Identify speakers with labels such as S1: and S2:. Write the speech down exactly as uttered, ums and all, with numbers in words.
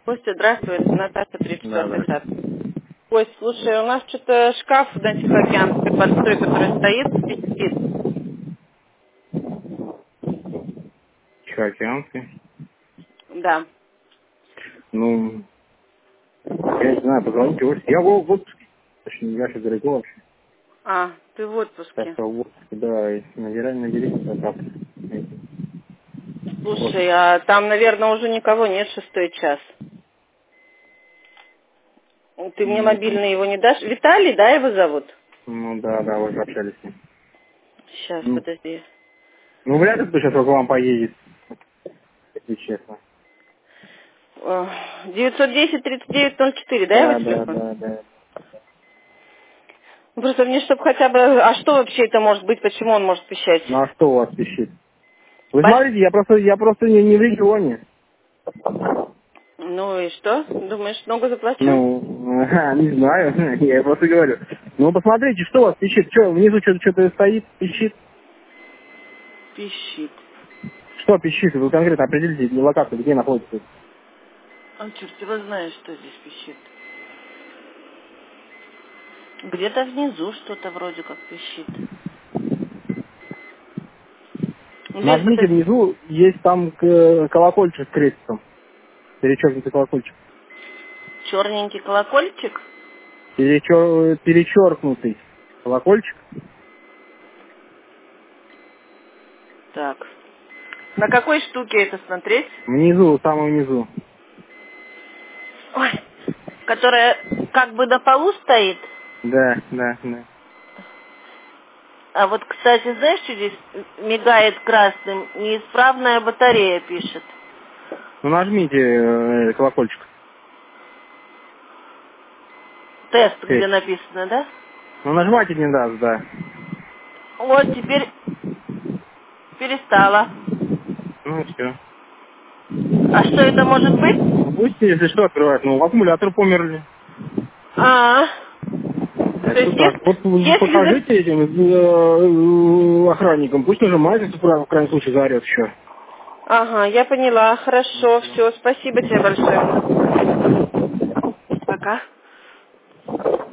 S1: Костя, здравствуй, это Наташа,
S2: Да,
S1: тридцать четыре
S2: да.
S1: сад. Кость, слушай, у нас что-то шкаф на Тихоокеанской под той, который стоит, пищит.
S2: Тихоокеанский.
S1: Да.
S2: Ну, я не знаю, позвоните Осе. Я в в отпуске. Точнее, я сейчас далеко вообще.
S1: А, ты в
S2: Так
S1: отпуске.
S2: что в отпуске, да, и набирай, наберите до завтра. Вот.
S1: Слушай, а там, наверное, уже никого нет, шестой час. Ты мне
S2: Ну, там-
S1: мобильный его не дашь? Виталий, да, его зовут?
S2: ну, да, да, вы же общались с ним.
S1: Сейчас,
S2: Ну,
S1: подожди.
S2: ну, вряд ли кто сейчас к вам поедет, если честно.
S1: Э, девятьсот десять тридцать девять ноль четыре, да, его
S2: Да, да,
S1: телефон?
S2: да, да.
S1: Ну, просто мне, чтобы хотя бы... А что вообще это может быть? Почему он может пищать?
S2: Ну, а что у вас пищит? Вы
S1: Пас-
S2: смотрите, я просто, я просто не, не в регионе.
S1: Ну и что? Думаешь, много заплачу?
S2: Ну, не знаю, я просто говорю. Ну, посмотрите, что у вас пищит, что, внизу что-то что-то стоит, пищит.
S1: Пищит.
S2: Что пищит? Вы конкретно определите локацию, где находится.
S1: А черт его знает, что здесь пищит. Где-то внизу что-то вроде как пищит. Дверь
S2: Нажмите
S1: подожди.
S2: внизу, есть там к- колокольчик с крестиком. Перечеркнутый колокольчик.
S1: Черненький колокольчик.
S2: Перечер- перечеркнутый колокольчик.
S1: Так. На какой штуке это смотреть?
S2: Внизу, самый внизу.
S1: Ой. Которая как бы на полу стоит.
S2: Да, да, да.
S1: А вот, кстати, знаешь, что здесь мигает красным? Неисправная батарея пишет.
S2: Ну, нажмите э, колокольчик.
S1: Тест, где
S2: Теперь.
S1: написано, да?
S2: Ну, нажимайте не даст, да.
S1: Вот, теперь перестала.
S2: Ну, все.
S1: А что это может быть?
S2: Пусть, если что, открывает. Ну, аккумулятор померли.
S1: А, то
S2: Это
S1: есть
S2: так. Вот
S1: если,
S2: вы
S1: если за...
S2: покажите этим э, э, охранникам, пусть нажимает, если в крайнем случае заорет еще.
S1: Ага, я поняла. Хорошо, все, спасибо тебе большое. Пока.